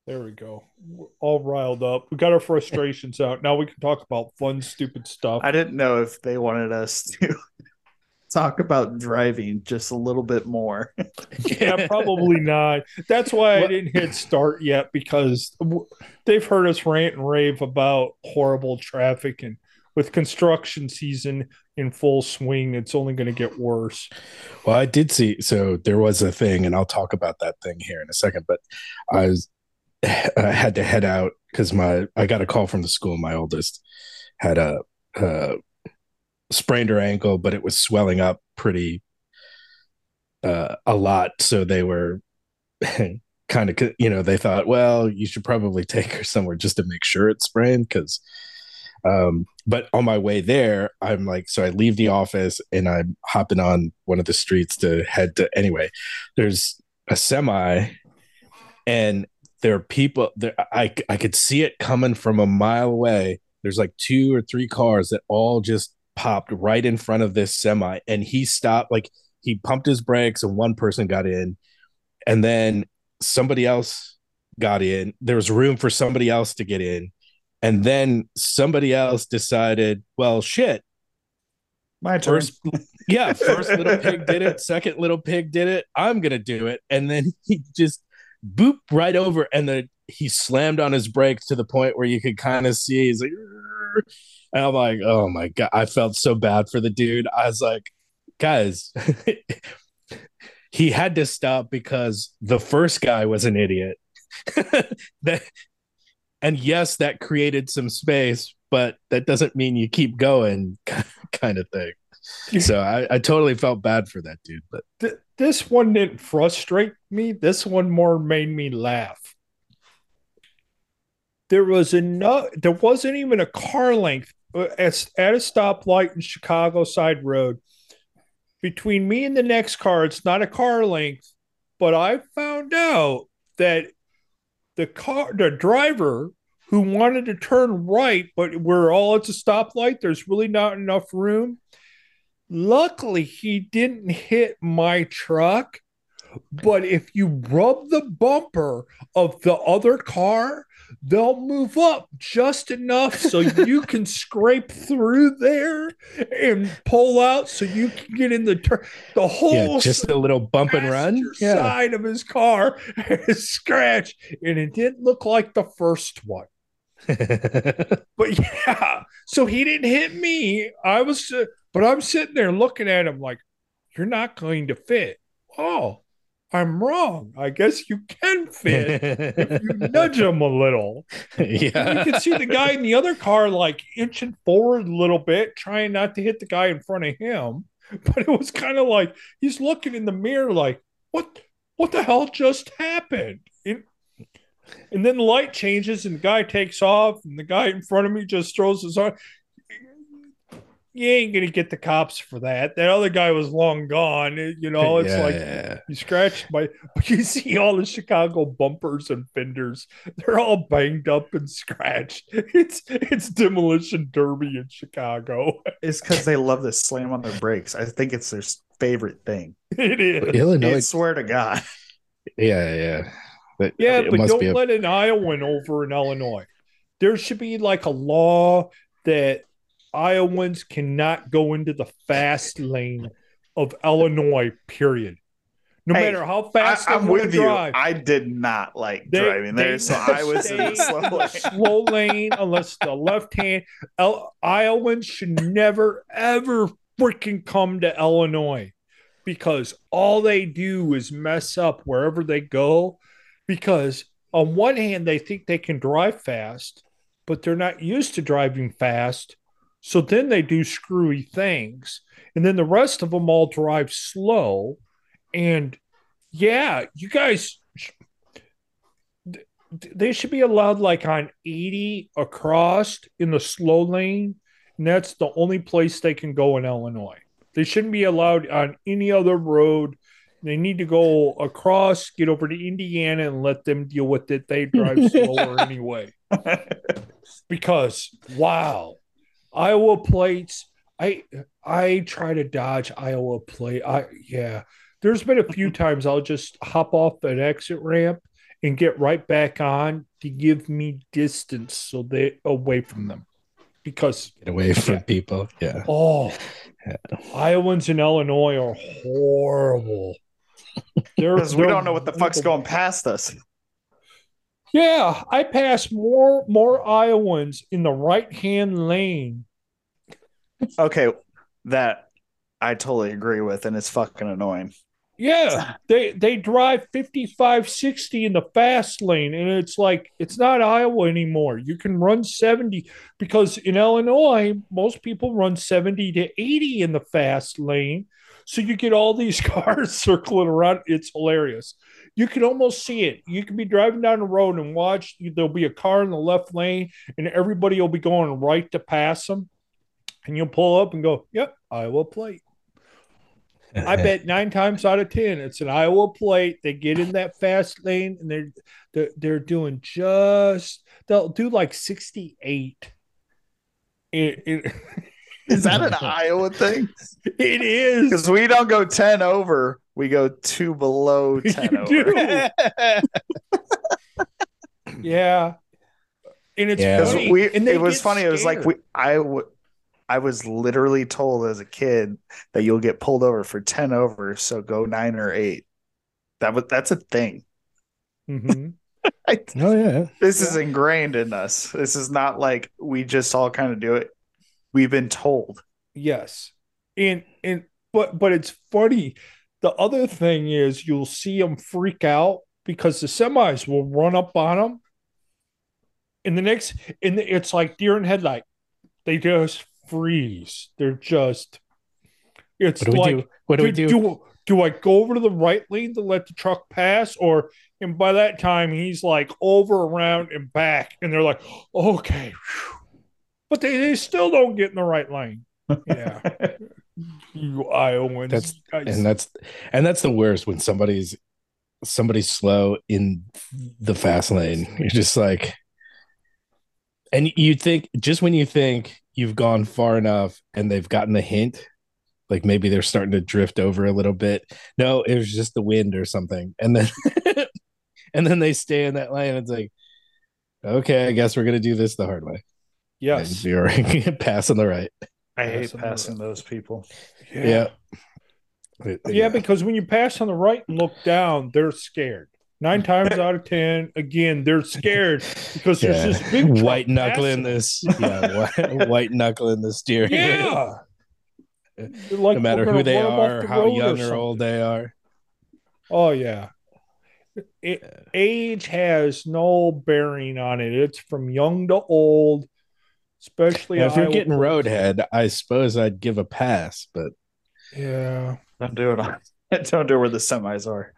There we go. We're all riled up. We got our frustrations out. Now we can talk about fun, stupid stuff. I didn't know if they wanted us to talk about driving just a little bit more. Yeah, probably not. That's why I What? didn't hit start yet because they've heard us rant and rave about horrible traffic, and with construction season in full swing, it's only going to get worse. Well, I did see. So there was a thing, and I'll talk about that thing here in a second. But I was I had to head out because my I got a call from the school. My oldest had a sprained her ankle, but it was swelling up pretty a lot. So they were kind of, they thought, well, you should probably take her somewhere just to make sure it's sprained. Because, but on my way there, I'm like, so I leave the office and I'm hopping on one of the streets to head to, anyway, there's a semi and there are people there. I could see it coming from a mile away. There's like two or three cars that all just popped right in front of this semi, and he stopped. Like he pumped his brakes, and one person got in, and then somebody else got in. There was room for somebody else to get in, and then somebody else decided, well, shit. My turn. First, yeah, first little pig did it. Second little pig did it. I'm gonna do it, and then he just boop right over, and then he slammed on his brakes to the point where you could kind of see he's like, "Rrr." And I'm like, oh my god, I felt so bad for the dude. I was like, guys, he had to stop because the first guy was an idiot. that, and yes, that created some space, but that doesn't mean you keep going, kind of thing. So I totally felt bad for that dude, but This one didn't frustrate me. This one more made me laugh. There wasn't even a car length at a stoplight in Chicago side road between me and the next car. It's not a car length, but I found out that the driver who wanted to turn right, but we're all at a stoplight, there's really not enough room. Luckily, he didn't hit my truck. But if you rub the bumper of the other car, they'll move up just enough so you can scrape through there and pull out so you can get in the yeah, whole just a little bump and run. passenger Yeah. side of his car is scratched, and it didn't look like the first one. But yeah, so he didn't hit me. But I'm sitting there looking at him like, you're not going to fit. Oh, I'm wrong. I guess you can fit if you nudge him a little. And you Yeah. can see the guy in the other car like inching forward a little bit, trying not to hit the guy in front of him. But it was kind of like he's looking in the mirror like, what the hell just happened? And then the light changes and the guy takes off and the guy in front of me just throws his arm. You ain't gonna get the cops for that. That other guy was long gone. It's Yeah, like yeah. you scratched my. You see all the Chicago bumpers and fenders; they're all banged up and scratched. It's demolition derby in Chicago. It's because they love to slam on their brakes. I think it's their favorite thing. It Yeah. is. I Illinois. swear to God. Yeah, yeah. But Yeah, it but must be don't a let an Iowan over in Illinois. There should be like a law that Iowans cannot go into the fast lane of Illinois, period. No Hey, matter how fast they I'm want to with you. drive, I did not like they driving they there, so need to I was in stay the slow in the lane. slow lane unless the left hand. Iowans should never ever freaking come to Illinois because all they do is mess up wherever they go. Because on one hand, they think they can drive fast, but they're not used to driving fast. So then they do screwy things. And then the rest of them all drive slow. And yeah, you guys, they should be allowed like on 80 across in the slow lane. And that's the only place they can go in Illinois. They shouldn't be allowed on any other road. They need to go across, get over to Indiana, and let them deal with it. They drive slower anyway. Because wow, Iowa plates. I try to dodge Iowa plate. Yeah. There's been a few times I'll just hop off an exit ramp and get right back on to give me distance so they away from them. Because Get away from people. Yeah. Iowans in Illinois are horrible. Because we don't know what the fuck's going past us. Yeah, I pass more Iowans in the right-hand lane. Okay, that I totally agree with, and it's fucking annoying. Yeah, they drive 55, 60 in the fast lane, and it's like it's not Iowa anymore. You can run 70 because in Illinois, most people run 70 to 80 in the fast lane. So you get all these cars circling around. It's hilarious. You can almost see it. You can be driving down the road and watch. There'll be a car in the left lane, and everybody will be going right to pass them. And you'll pull up and go, "Yep, Iowa plate." I bet 9 times out of 10 it's an Iowa plate. They get in that fast lane and they're doing they'll do like 68. Is that an Iowa thing? It is, because we don't go 10 over, we go 2 below 10 you over. do. Yeah, and it's funny. It was funny. It was like I was literally told as a kid that you'll get pulled over for 10 over, so go 9 or 8. That's a thing. Mm-hmm. Oh yeah. This is ingrained in us. This is not like we just all kind of do it. We've been told. Yes. But it's funny. The other thing is you'll see them freak out because the semis will run up on them. And it's like deer in headlight. They just freeze. They're just, it's what do like, we do? What do we do? Do I go over to the right lane to let the truck pass? And by that time, he's like over, around, and back. And they're like, okay. But they still don't get in the right lane. Yeah. You Iowans. That's the worst when somebody's slow in the fast lane. You're just like, and you think, just when you think you've gone far enough and they've gotten the hint, like maybe they're starting to drift over a little bit. No, it was just the wind or something. And then and then they stay in that lane. It's like, okay, I guess we're gonna do this the hard way. Yes. And you're passing the right. I hate passing those people. Yeah. Yeah, because when you pass on the right and look down, they're scared. 9 times out of 10, again, they're scared because there's this big white knuckling this. Yeah, white knuckling the steering. Yeah. Like, no matter who they are, how young or old they are. Oh yeah. Age has no bearing on it. It's from young to old, especially if you're getting roadhead. I suppose I'd give a pass, but yeah, don't do it. Don't do it where the semis are.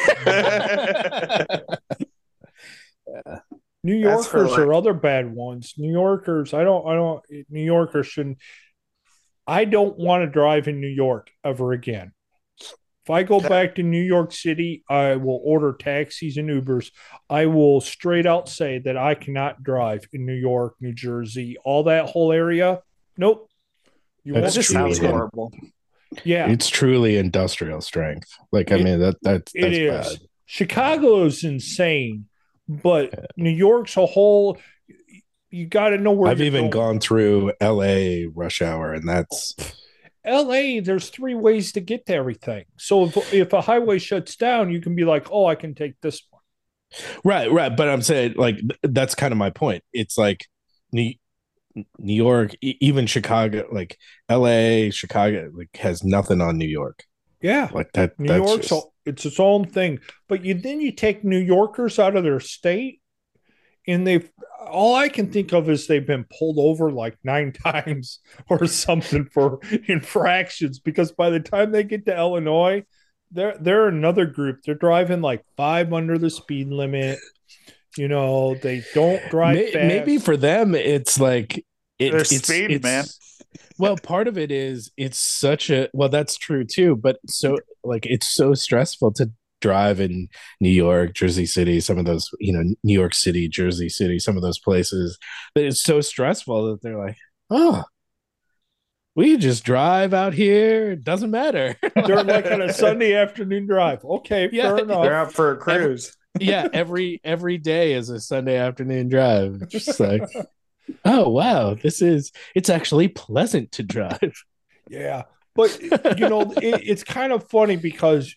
New Yorkers are other bad ones. New Yorkers, New Yorkers shouldn't. I don't want to drive in New York ever again. If I go back to New York City, I will order taxis and Ubers. I will straight out say that I cannot drive in New York, New Jersey, all that whole area. Nope. That just sounds horrible. Yeah. It's truly industrial strength. Like, I mean, that's it is. bad. Chicago is insane, but New York's a whole. You got to know where. I've even gone through LA rush hour, and that's LA. There's 3 ways to get to everything. So if a highway shuts down, you can be like, "Oh, I can take this one." Right. But I'm saying, like, that's kind of my point. It's like New York, even Chicago, like LA, Chicago, like has nothing on New York. Yeah, like that. New York's it's its own thing. But then you take New Yorkers out of their state. And all I can think of is they've been pulled over like 9 times or something for infractions, because by the time they get to Illinois, they're another group. They're driving like 5 under the speed limit. You know, they don't drive fast. Maybe for them, it's like it's speed, man. Well, part of it is it's such a that's true too. But so like it's so stressful to drive in New York, Jersey City, some of those, New York City, Jersey City, some of those places, that it's so stressful that they're like, oh, we just drive out here. It doesn't matter. They're like on a Sunday afternoon drive. Okay, fair enough. They're out for a cruise. Yeah, every day is a Sunday afternoon drive. It's just like, oh wow, it's actually pleasant to drive. Yeah, but it's kind of funny because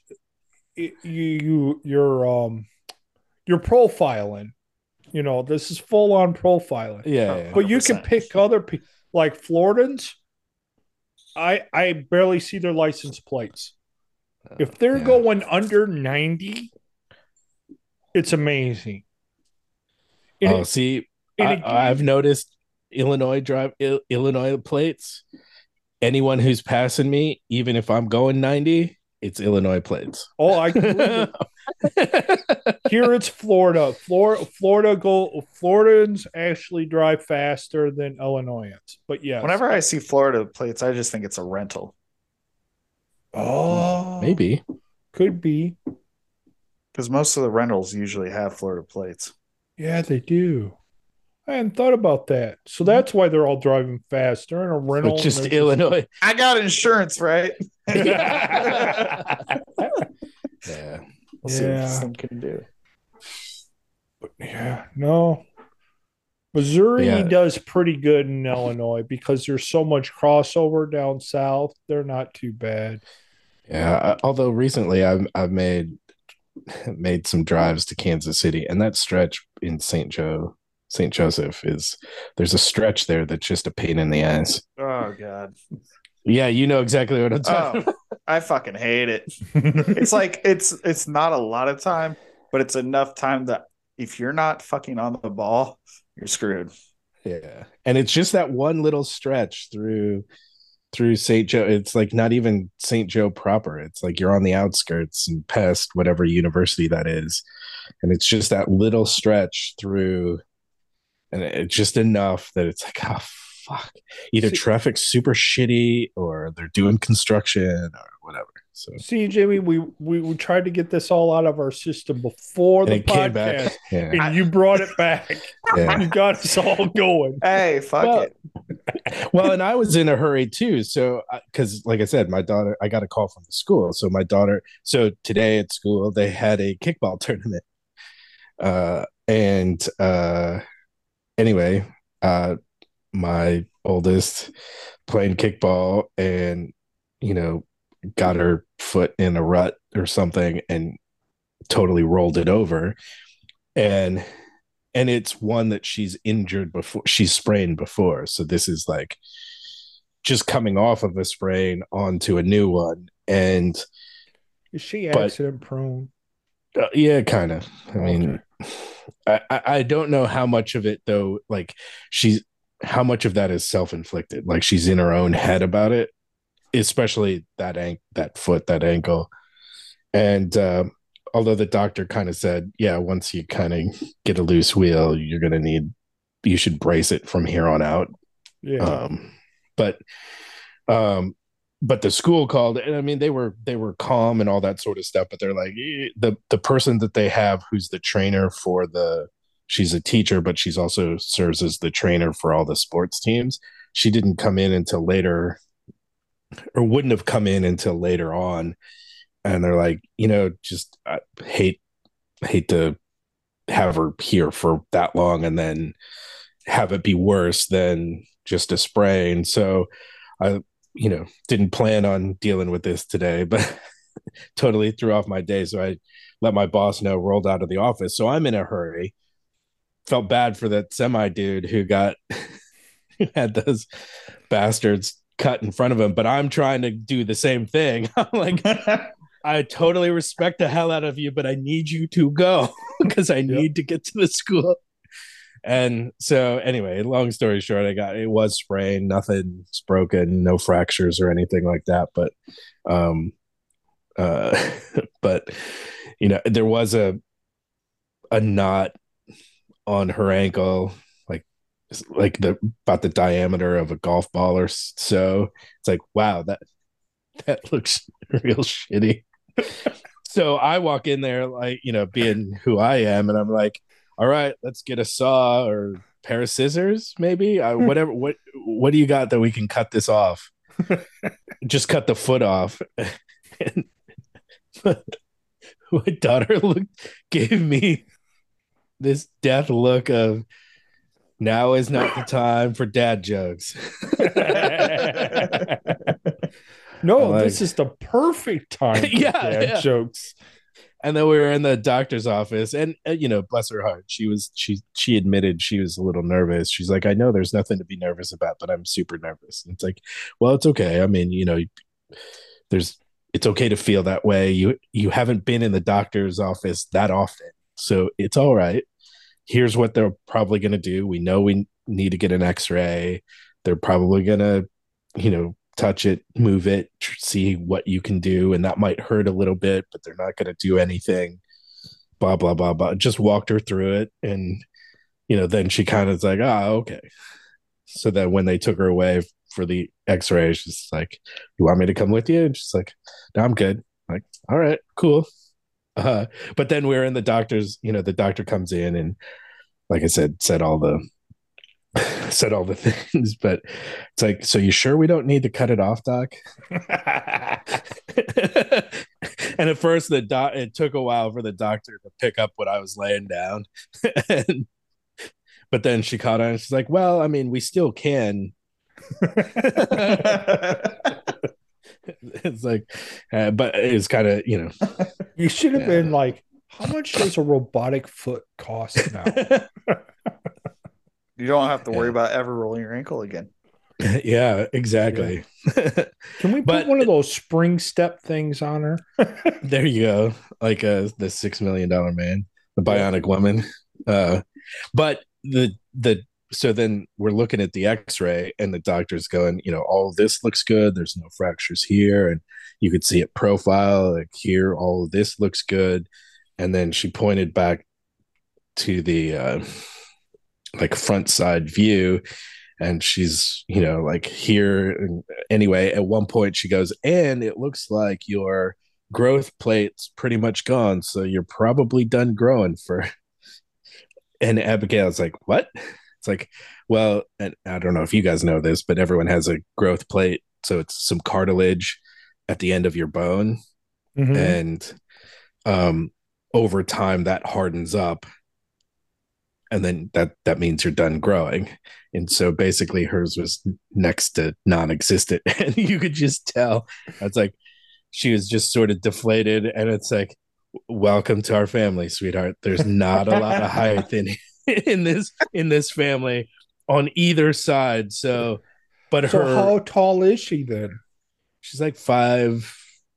you're profiling. This is full on profiling. Yeah, But you can 100%. pick other people like Floridans. I barely see their license plates. If they're yeah. going under 90, it's amazing. Oh, see, I've Again, noticed Illinois plates. Anyone who's passing me, even if I'm going 90, it's Illinois plates. oh, I can believe it. Here it's Florida. Floridans actually drive faster than Illinoisans. But yes. Whenever I see Florida plates, I just think it's a rental. Oh, Maybe. could be. Because most of the rentals usually have Florida plates. Yeah, they do. I hadn't thought about that. So that's why they're all driving fast. They're in a rental. But just Illinois. I got insurance, right? Yeah. We'll see what this thing can do. Yeah, no. Missouri does pretty good in Illinois because there's so much crossover down south. They're not too bad. Yeah, although recently I've made some drives to Kansas City, and that stretch in St. Joseph there's a stretch there that's just a pain in the ass. Oh God. Yeah, you know exactly what I'm talking about. I fucking hate it. It's like it's not a lot of time, but it's enough time that if you're not fucking on the ball, you're screwed. Yeah. And it's just that one little stretch through St. Joe. It's like not even St. Joe proper. It's like you're on the outskirts and past whatever university that is. And it's just that little stretch through, and it's just enough that it's like, oh fuck. Either traffic's super shitty or they're doing construction or whatever. So see, Jimmy, we tried to get this all out of our system before the podcast, and you brought it back. Yeah. You got us all going. Hey, fuck it. Well, and I was in a hurry too. So, because like I said, my daughter, I got a call from the school. So so today at school, they had a kickball tournament. Anyway, my oldest playing kickball and, got her foot in a rut or something and totally rolled it over. And it's one that she's injured before, she's sprained before. So this is like just coming off of a sprain onto a new one. And is she accident prone? Yeah, kind of. I mean, I don't know how much of it though, like how much of that is self-inflicted. Like she's in her own head about it, especially that foot, that ankle. And although the doctor kind of said, yeah, once you kind of get a loose wheel, you should brace it from here on out. Yeah. But the school called, and I mean, they were calm and all that sort of stuff, but they're like, the person that they have who's the trainer for she's a teacher, but she's also serves as the trainer for all the sports teams. She didn't come in until later, or wouldn't have come in until later on. And they're like, just I hate to have her here for that long and then have it be worse than just a sprain. So I, didn't plan on dealing with this today, but totally threw off my day. So I let my boss know, rolled out of the office. So I'm in a hurry. Felt bad for that semi dude who had those bastards cut in front of him, but I'm trying to do the same thing. I'm like, I totally respect the hell out of you, but I need you to go because I need to get to the school. And so anyway, long story short, it was sprained, nothing's broken, no fractures or anything like that. But, there was a knot on her ankle, like about the diameter of a golf ball or so. It's like, wow, that looks real shitty. So I walk in there, like, being who I am, and I'm like, all right, let's get a saw or pair of scissors, maybe. Whatever. What do you got that we can cut this off? Just cut the foot off. my daughter gave me this death look of, now is not the time for dad jokes. No, like, this is the perfect time for dad jokes. And then we were in the doctor's office, and bless her heart, she admitted she was a little nervous. She's like, I know there's nothing to be nervous about, but I'm super nervous. And it's like, well, it's okay. I mean, it's okay to feel that way. You haven't been in the doctor's office that often, so it's all right. Here's what they're probably going to do. We know we need to get an X-ray. They're probably going to, touch it, move it, see what you can do. And that might hurt a little bit, but they're not going to do anything, blah, blah, blah, blah. Just walked her through it. And, then she kind of is like, oh, okay. So that when they took her away for the X-ray, she's like, you want me to come with you? And she's like, no, I'm good. I'm like, all right, cool. But then we're in the doctor's, the doctor comes in and, like I said all the things, but it's like, so you sure we don't need to cut it off, doc? And at first it took a while for the doctor to pick up what I was laying down. But then she caught on and she's like, well, I mean, we still can. It's like, but it's kind of, you should have been like, how much does a robotic foot cost now? You don't have to worry about ever rolling your ankle again. Yeah, exactly. Yeah. Can we put one of those spring step things on her? There you go. Like the $6 million man, the bionic woman. But so then we're looking at the X-ray and the doctor's going, all of this looks good. There's no fractures here. And you could see it profile like here, all of this looks good. And then she pointed back to the like front side view, and she's like here. And anyway, at one point she goes, and it looks like your growth plate's pretty much gone, so you're probably done growing for. And Abigail's like, what? It's like, well, and I don't know if you guys know this, but everyone has a growth plate, so it's some cartilage at the end of your bone. And over time that hardens up, and then that means you're done growing. And so basically hers was next to non-existent, and you could just tell. It's like she was just sort of deflated, and it's like, welcome to our family, sweetheart. There's not a lot of height in this family on either side. So how tall is she then? She's like 5'5",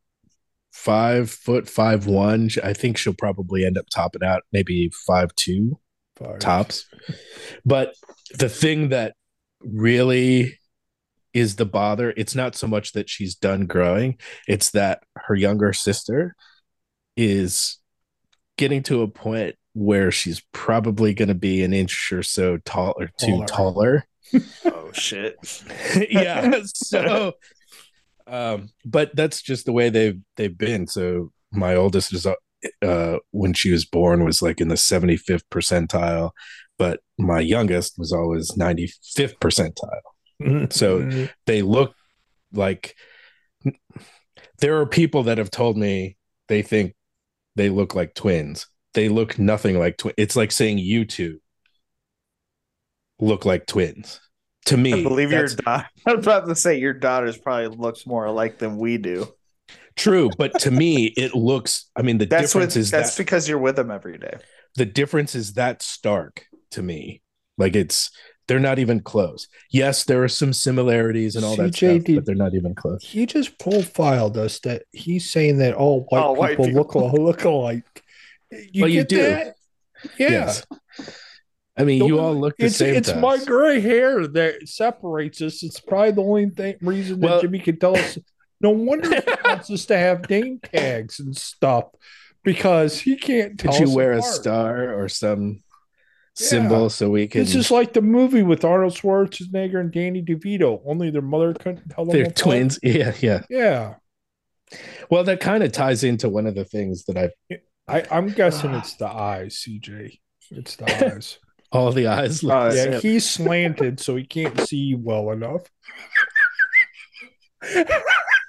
5'1". I think she'll probably end up topping out maybe 5'2". Tops. But the thing that really is the bother, it's not so much that she's done growing, it's that her younger sister is getting to a point where she's probably going to be an inch or so tall or two taller. Oh shit. Yeah. So but that's just the way they've been. So my oldest is when she was born was like in the 75th percentile, but my youngest was always 95th percentile. So they look like, there are people that have told me they think they look like twins. They look nothing like twins. It's like saying you two look like twins. To me, I believe your daughter. I was about to say your daughters probably looks more alike than we do. True, but to me, it looks. I mean, that's because you're with them every day. The difference is that stark to me. Like they're not even close. Yes, there are some similarities and all that stuff, but they're not even close. He just profiled us that he's saying that all white people look alike. You do. That? Yeah. Yes. I mean, you all look the same. It's my gray hair that separates us. It's probably the only reason that Jimmy can tell us. No wonder he wants us to have name tags and stuff, because he can't tell us. Could you wear a star or some symbol so we can? It's just like the movie with Arnold Schwarzenegger and Danny DeVito. Only their mother couldn't tell them. They're twins. Yeah. Well, that kind of ties into one of the things that I'm guessing it's the eyes, CJ. It's the eyes. All the eyes. Yeah, he's slanted, so he can't see well enough.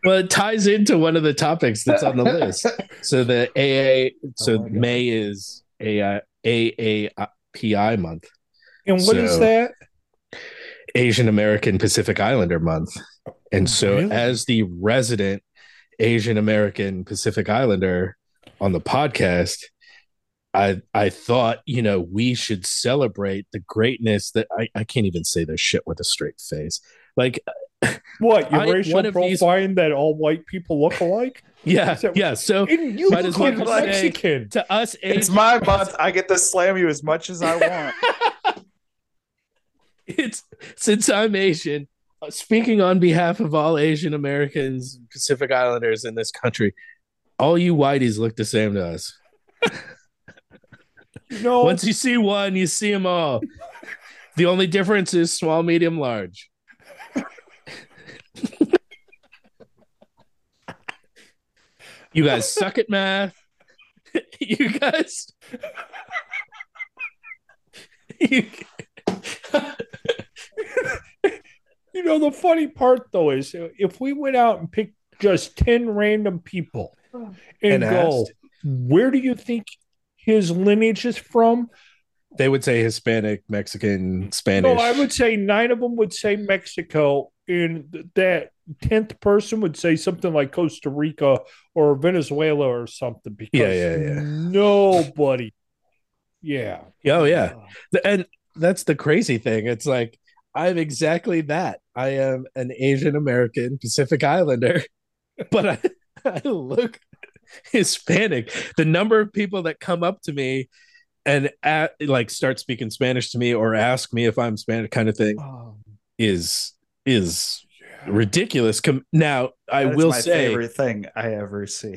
Well, it ties into one of the topics that's on the list. So the May is AAPI month. And what is that? Asian American Pacific Islander month. And so Really? as the resident Asian American Pacific Islander on the podcast, I thought, we should celebrate the greatness that I can't even say this shit with a straight face. Like, what, your racial profiling that all white people look alike? Yeah. So you look like Mexican. To us, it's my month. I get to slam you as much as I want. Since I'm Asian, speaking on behalf of all Asian Americans, Pacific Islanders in this country, all you whiteys look the same to us. Once you see one, you see them all. The only difference is small, medium, large. You guys suck at math. You guys. The funny part, though, is if we went out and picked just 10 random people and go, asked, where do you think his lineage is from? They would say Hispanic, Mexican, Spanish. No, I would say 9 of them would say Mexico, and that 10th person would say something like Costa Rica or Venezuela or something. Because nobody. Yeah. Oh, yeah. And that's the crazy thing. It's like, I'm exactly that. I am an Asian American Pacific Islander, but I look Hispanic. The number of people that come up to me and start speaking Spanish to me or ask me if I'm Spanish kind of thing is ridiculous. Now, I will say, favorite thing I ever see.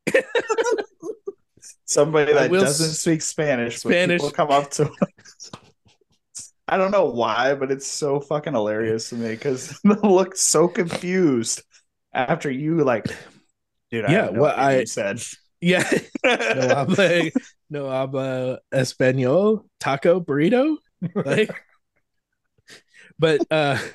Somebody that doesn't speak Spanish, but people come up to him. I don't know why, but it's so fucking hilarious to me because they look so confused after you dude. I said, yeah, no habla español, taco burrito, but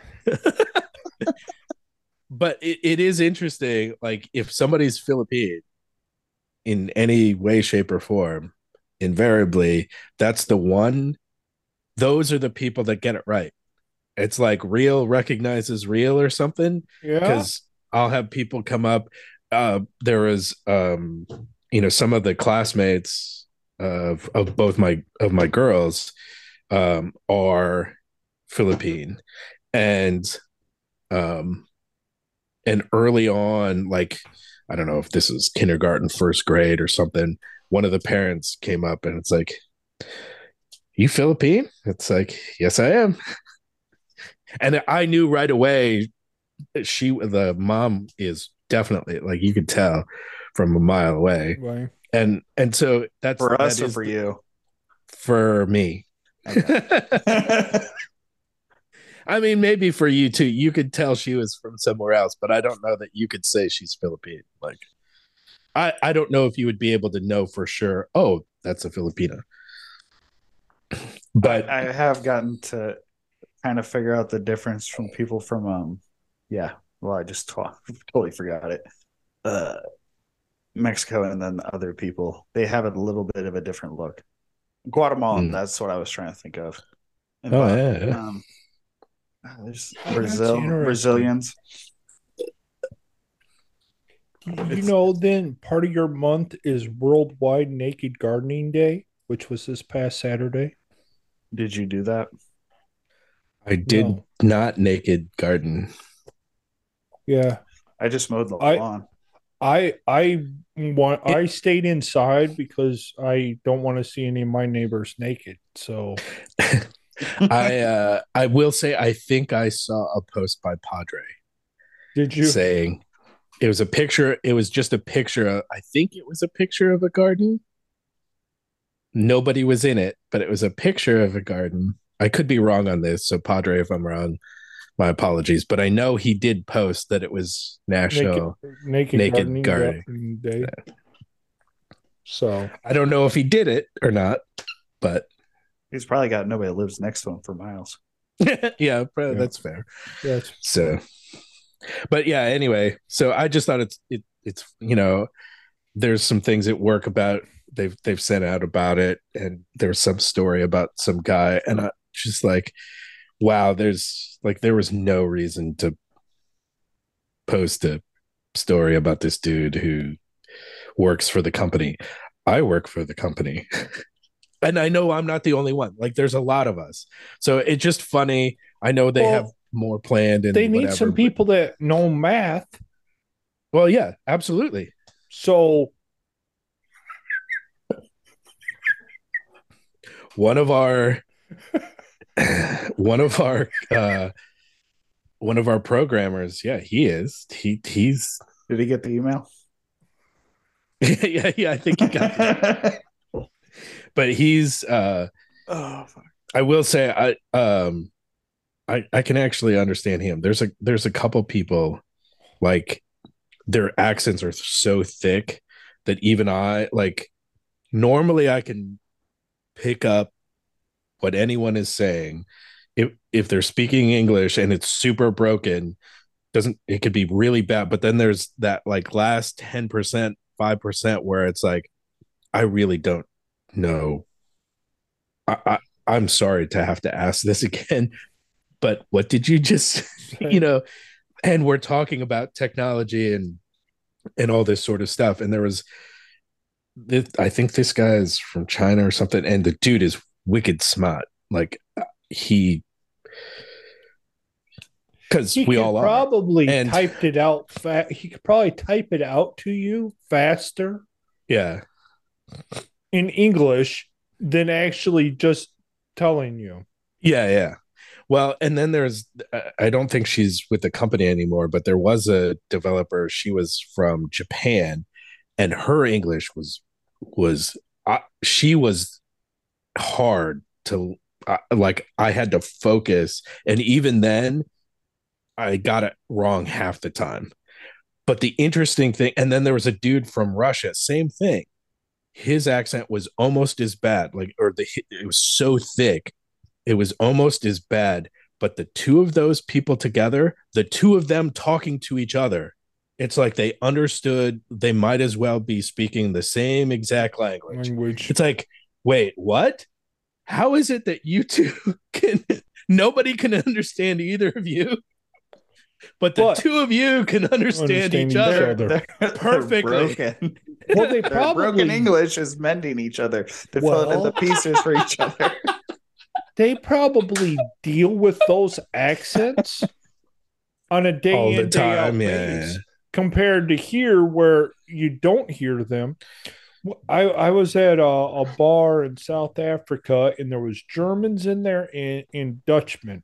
it is interesting. Like if somebody's Filipino in any way, shape, or form, invariably that's the one. Those are the people that get it right. It's like real recognizes real or something. Yeah. Because I'll have people come up. There was, some of the classmates of both my girls are Philippine, and early on, like I don't know if this is kindergarten, first grade, or something. One of the parents came up and it's like, you Philippine? It's like, yes, I am. And I knew right away the mom is definitely, like, you could tell from a mile away. Right. And so that's for us or for you? For me. Okay. I mean, maybe for you too. You could tell she was from somewhere else, but I don't know that you could say she's Filipino. Like, I don't know if you would be able to know for sure, oh, that's a Filipina. But I have gotten to kind of figure out the difference from people from I just totally forgot it. Mexico and then other people. They have a little bit of a different look. Guatemalan, that's what I was trying to think of. And there's Brazilians. Then part of your month is Worldwide Naked Gardening Day, which was this past Saturday. Did you do that? I did not naked garden. Yeah. I just mowed the lawn. I stayed inside because I don't want to see any of my neighbors naked. So I will say I think I saw a post by Padre. Did you? Saying it was a picture. It was just a picture. I think it was a picture of a garden. Nobody was in it, but it was a picture of a garden. I could be wrong on this, so Padre, if I'm wrong, my apologies. But I know he did post that it was National Naked Gardening Day. Yeah. So I don't know if he did it or not, but he's probably got nobody that lives next to him for miles. Yeah, that's fair. Yes. So But yeah, anyway, so I just thought it's there's some things at work about they've sent out about it, and there's some story about some guy, and I just like, wow, there was no reason to post a story about this dude who works for the company. I work for the company. And I know I'm not the only one. Like there's a lot of us. So it's just funny. I know they have more planned and they need whatever, some people that know math. Well, yeah, absolutely. So one of our programmers, yeah, he's did he get the email? yeah, I think he got it. But he's oh fuck. I will say I can actually understand him. There's a couple people like their accents are so thick that even I like normally I can pick up what anyone is saying. If they're speaking English and it's super broken, it could be really bad. But then there's that like last 10%, 5% where it's like, I really don't know. I'm sorry to have to ask this again, but what did you just, and we're talking about technology and all this sort of stuff. And there was, I think this guy is from China or something, and the dude is wicked smart. Like because we all probably typed it out. He could probably type it out to you faster. Yeah. In English than actually just telling you. Yeah. Well, and then I don't think she's with the company anymore, but there was a developer. She was from Japan, and her English she was hard to like. I had to focus, and even then, I got it wrong half the time. But the interesting thing, and then there was a dude from Russia, same thing. His accent was almost as bad, it was so thick, it was almost as bad. But the two of those people together, the two of them talking to each other, it's like they understood they might as well be speaking the same exact language. It's like, wait, what? How is it that you two nobody can understand either of you? But the two of you can understand each other perfectly. Well, they probably broken English is mending each other. They're filling in the pieces for each other. They probably deal with those accents on a day in, day out basis, compared to here where you don't hear them. I was at a bar in South Africa, and there was Germans in there and Dutchmen.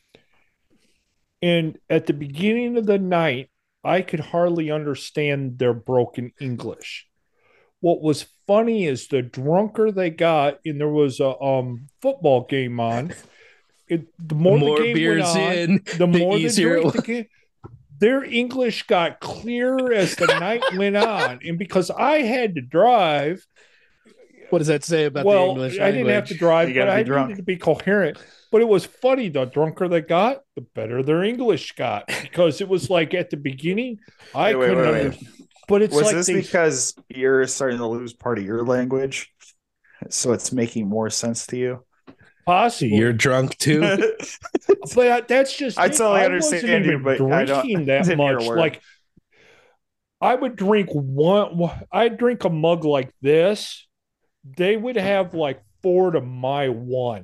And at the beginning of the night, I could hardly understand their broken English. What was funny is the drunker they got, and there was a football game on. The more the game went on, the more the game. Their English got clearer as the night went on, and because I had to drive. What does that say about the English language? I didn't have to drive, but I needed to be coherent. But it was funny. The drunker they got, the better their English got, because it was like at the beginning, I couldn't understand. But it's was this because you're starting to lose part of your language, so it's making more sense to you? Possibly. You're drunk too. But that's just. I totally understand you, but drinking that much. Like I would drink I'd drink a mug like this. They would have like 4 to my 1.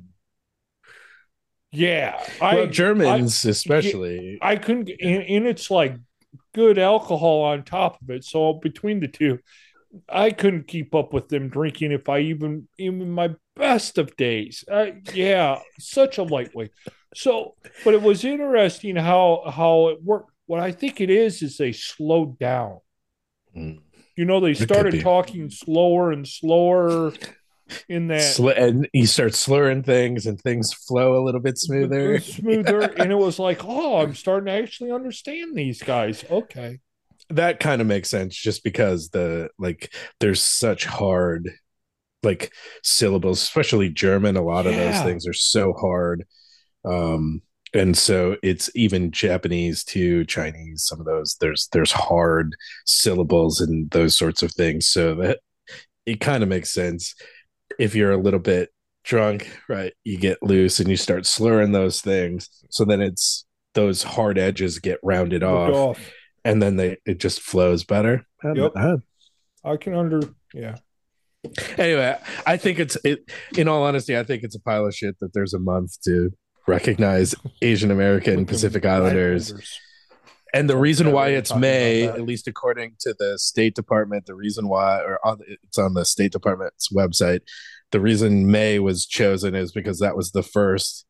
Yeah, Germans especially. I couldn't, and it's like good alcohol on top of it. So between the two, I couldn't keep up with them drinking if I even my best of days. Yeah, such a lightweight. So, but it was interesting how it worked. What I think it is they slowed down. They started talking slower and slower in that. And you start slurring things and things flow a little bit smoother. And it was like, oh, I'm starting to actually understand these guys. Okay. That kind of makes sense just because there's such hard like syllables, especially German. A lot of those things are so hard. And so it's even Japanese too, Chinese, some of those there's hard syllables and those sorts of things. So that it kind of makes sense. If you're a little bit drunk, right, you get loose and you start slurring those things. So then it's those hard edges get rounded off, and then it just flows better. Yep. I can yeah. Anyway, I think in all honesty, I think it's a pile of shit that there's a month to recognize Asian American Pacific Islanders. And the reason why it's May, at least according to the State Department, the reason why, it's on the State Department's website, the reason May was chosen is because that was the first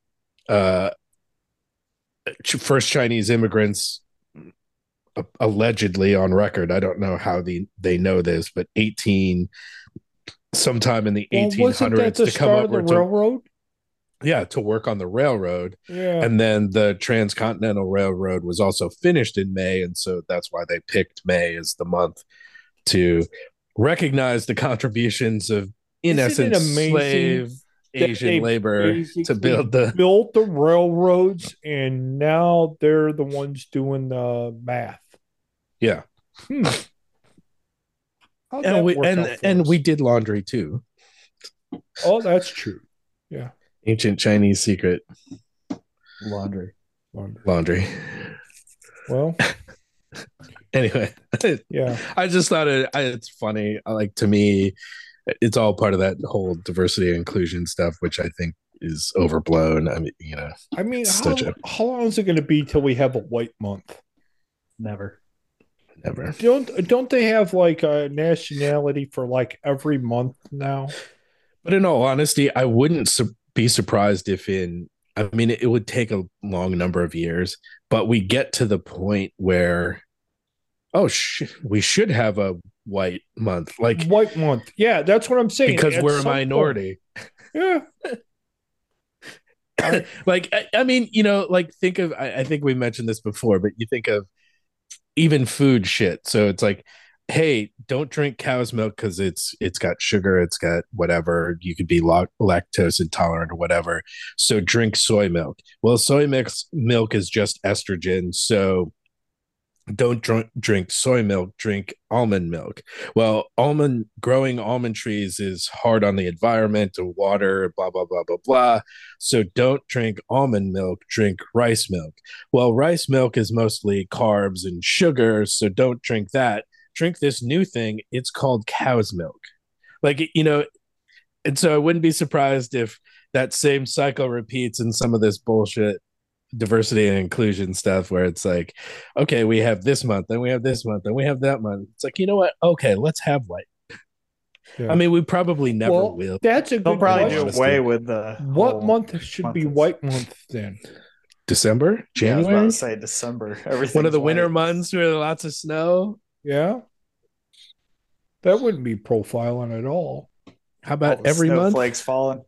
Chinese immigrants allegedly on record. I don't know how they know this, but sometime in the 1800s to come up with the railroad. Yeah, to work on the railroad. Yeah. And then the Transcontinental Railroad was also finished in May. And so that's why they picked May as the month to recognize the contributions of, in essence, slave Asian labor to build the railroads, and now they're the ones doing the math. Yeah. And we did laundry too. Oh, that's true. Yeah. Ancient Chinese secret. Laundry. Well, anyway, yeah. I just thought it's funny. Like, to me, it's all part of that whole diversity and inclusion stuff, which I think is overblown. I mean, how long is it going to be till we have a white month? Never. Don't they have like a nationality for like every month now? But in all honesty, I wouldn't be surprised if it would take a long number of years, but we get to the point where, we should have a white month. Like white month. Yeah, that's what I'm saying. Because we're a minority. Yeah. Think of, I think we mentioned this before, but you think of even food shit. So it's like, hey, don't drink cow's milk because it's got sugar, it's got whatever. You could be lactose intolerant or whatever. So drink soy milk. Well, soy milk is just estrogen. So don't drink soy milk, drink almond milk. Well, growing almond trees is hard on the environment and water, blah, blah, blah, blah, blah. So don't drink almond milk, drink rice milk. Well, rice milk is mostly carbs and sugar, so don't drink that. Drink this new thing. It's called cow's milk. And so I wouldn't be surprised if that same cycle repeats in some of this bullshit diversity and inclusion stuff where it's like, okay, we have this month, then we have this month, then we have that month. It's like, you know what? Okay, let's have white. Yeah. I mean, we probably never will. That's a good. They'll probably do away with the. What month should be white month then? December, January. Yeah, I was about to say December. Everything. One of the winter months where lots of snow. Yeah, that wouldn't be profiling at all. How about every month? Snowflakes falling.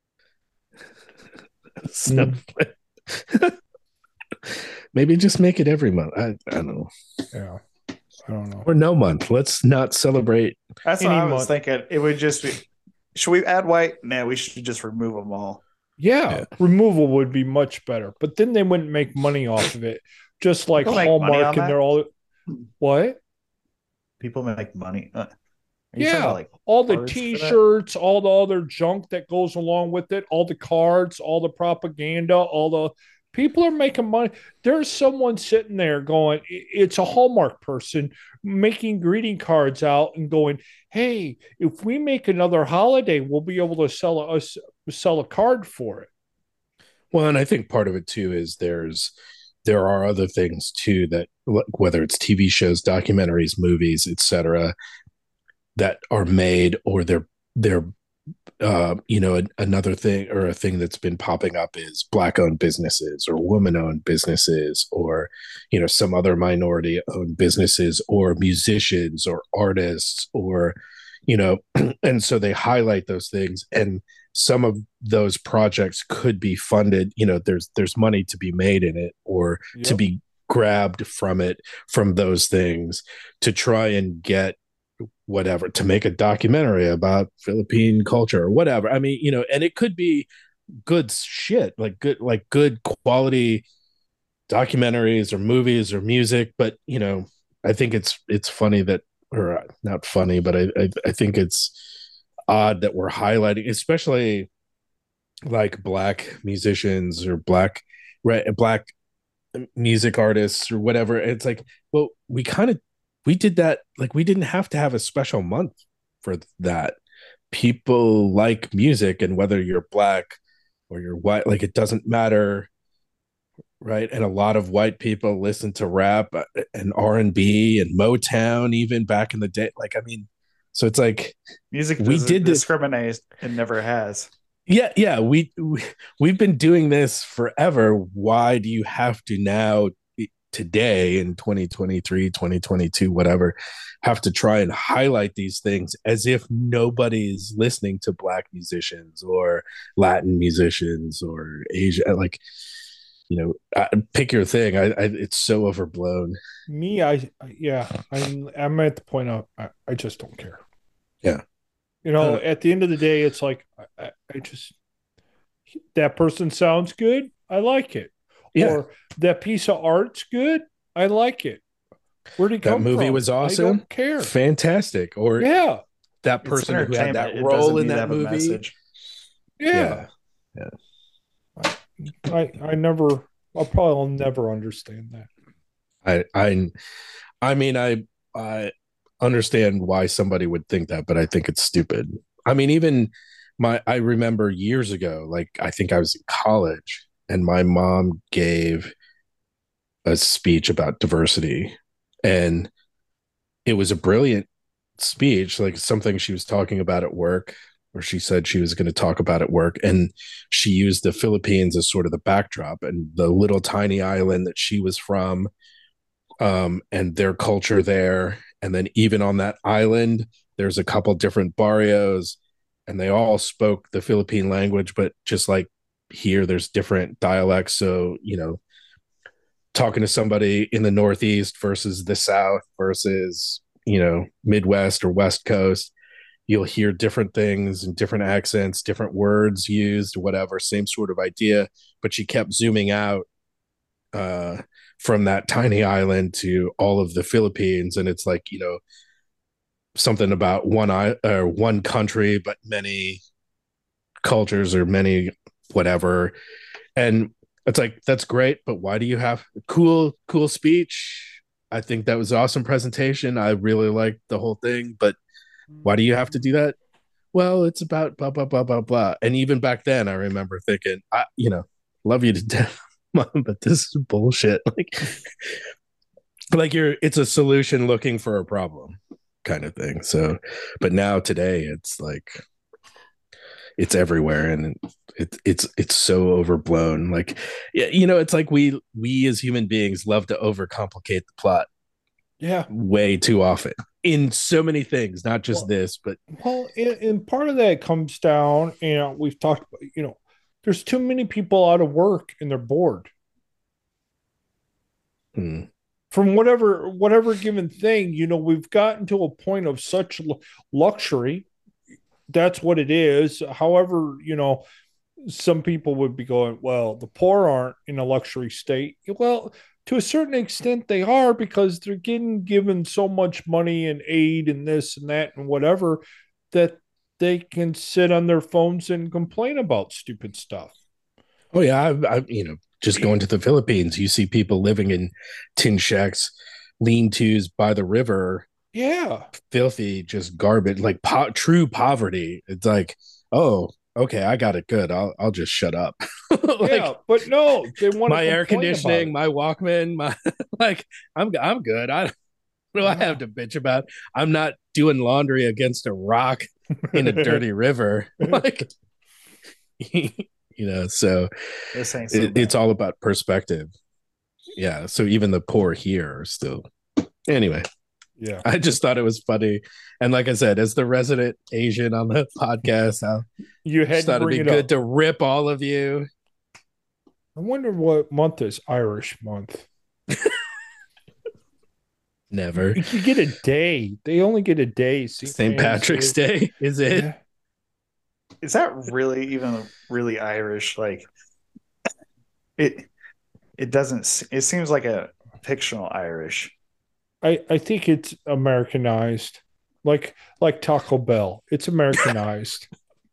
Snowflake. Maybe just make it every month. I don't know. Yeah, I don't know. Or no month. Let's not celebrate. That's what I was thinking. It would just be. Should we add white? No, we should just remove them all. Yeah, removal would be much better. But then they wouldn't make money off of it. Just like Hallmark, and they're all what? People make money. Yeah, all the T-shirts, all the other junk that goes along with it, all the cards, all the propaganda, all the people are making money. There's someone sitting there going, it's a Hallmark person making greeting cards out and going, hey, if we make another holiday, we'll be able to sell a card for it. Well, and I think part of it too is there are other things too that, whether it's TV shows, documentaries, movies, etc., that are made, or they're another thing, or a thing that's been popping up is Black-owned businesses or woman-owned businesses, or some other minority-owned businesses, or musicians or artists, or and so they highlight those things, and some of those projects could be funded. There's money to be made in it, or to be grabbed from those things to try and get whatever, to make a documentary about Philippine culture or whatever. I mean, and it could be good shit, like good quality documentaries or movies or music. But I think it's funny that, or not funny, but I think it's odd that we're highlighting, especially like black musicians or black music artists or whatever. It's like, well, we did that, like we didn't have to have a special month for that. People like music, and whether you're black or you're white, like it doesn't matter, right? And a lot of white people listen to rap and R&B and Motown even back in the day. Like, I mean, so it's like music doesn't discriminate and never has. Yeah, we've been doing this forever. Why do you have to now, today in 2023, 2022, whatever, have to try and highlight these things as if nobody's listening to black musicians or Latin musicians or Asia? Like, pick your thing. It's so overblown. Me, I'm at the point of I just don't care. Yeah. At the end of the day, it's like I just, that person sounds good, I like it. Yeah. Or that piece of art's good, I like it. Where'd it come from? That movie was awesome. I don't care. Fantastic. Or yeah, that person who had that role in that movie. Yeah. I'll probably never understand that. I mean, I understand why somebody would think that, but I think it's stupid. I mean, even I remember years ago, like I think I was in college, and my mom gave a speech about diversity, and it was a brilliant speech, like something she was talking about at work, or she said she was going to talk about at work, and she used the Philippines as sort of the backdrop and the little tiny island that she was from, and their culture there. And then even on that island, there's a couple different barrios, and they all spoke the Philippine language, but just like here, there's different dialects. So, talking to somebody in the Northeast versus the South versus, Midwest or West Coast, you'll hear different things and different accents, different words used, whatever, same sort of idea. But she kept zooming out from that tiny island to all of the Philippines. And it's like, something about one country, but many cultures or many whatever. And it's like, that's great, but why do you have cool speech? I think that was an awesome presentation. I really liked the whole thing, but why do you have to do that? Well, it's about blah, blah, blah, blah, blah. And even back then, I remember thinking, love you to death, Mom, but this is bullshit. Like it's a solution looking for a problem kind of thing. So, but now today it's like, it's everywhere, and it's so overblown. Like, it's like we as human beings love to overcomplicate the plot. Yeah. Way too often in so many things, not just this, but. And part of that comes down, we've talked about, there's too many people out of work and they're bored. From whatever given thing, we've gotten to a point of such luxury. That's what it is. However, some people would be going, well, the poor aren't in a luxury state. Well, to a certain extent, they are, because they're getting given so much money and aid and this and that and whatever, that they can sit on their phones and complain about stupid stuff. Oh yeah, I just going to the Philippines, you see people living in tin shacks, lean-tos by the river. Yeah, filthy, just garbage, like true poverty. It's like, oh, okay, I got it good. I'll just shut up. Yeah, but no, they want my air conditioning, my Walkman, my I'm good. What do I have to bitch about? I'm not doing laundry against a rock in a dirty river. So it's all about perspective. Yeah. So even the poor here are still, anyway. Yeah. I just thought it was funny. And like I said, as the resident Asian on the podcast, I just thought it'd be good to rip all of you. I wonder what month is Irish month. Never. You get a day. They only get a day. St. Patrick's Day, is it? Yeah. Is that really even really Irish? Like it it doesn't it seems like a fictional Irish. I think it's Americanized, like Taco Bell. It's Americanized.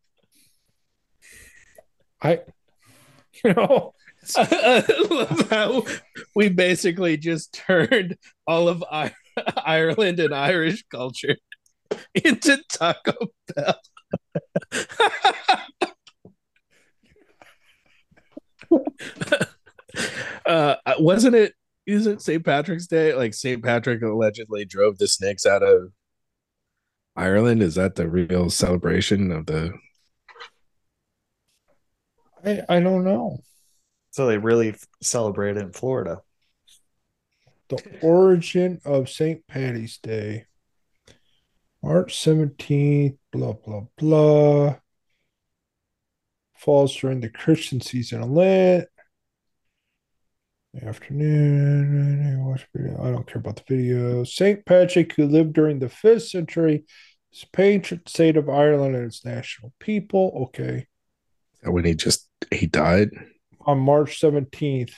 I you know I love how we basically just turned all of Ireland and Irish culture into Taco Bell. Wasn't it? Isn't St. Patrick's Day? Like St. Patrick allegedly drove the snakes out of Ireland. Is that the real celebration of the? I don't know. So they really celebrate it in Florida. The origin of St. Patty's Day. March 17th, blah blah blah. Falls during the Christian season of Lent. Afternoon. I don't care about the video. St. Patrick, who lived during the 5th century, is patron saint of Ireland and its national people. Okay. When he died On March 17th.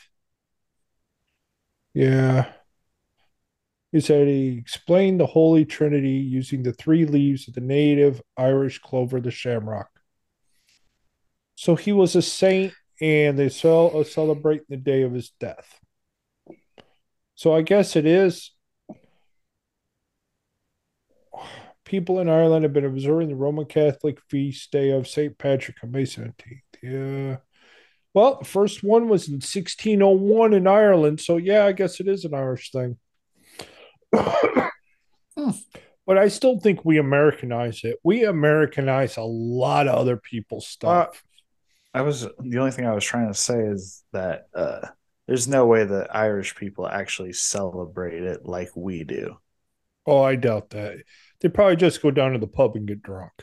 Yeah. He said he explained the Holy Trinity using the 3 leaves of the native Irish clover, the shamrock. So he was a saint, and they celebrating the day of his death. So I guess it is. People in Ireland have been observing the Roman Catholic feast day of St. Patrick on May 17th. Yeah. Well, the first one was in 1601 in Ireland. So, yeah, I guess it is an Irish thing. But I still think we Americanize it. We Americanize a lot of other people's stuff. The only thing I was trying to say is that there's no way that Irish people actually celebrate it like we do. Oh, I doubt that. They probably just go down to the pub and get drunk.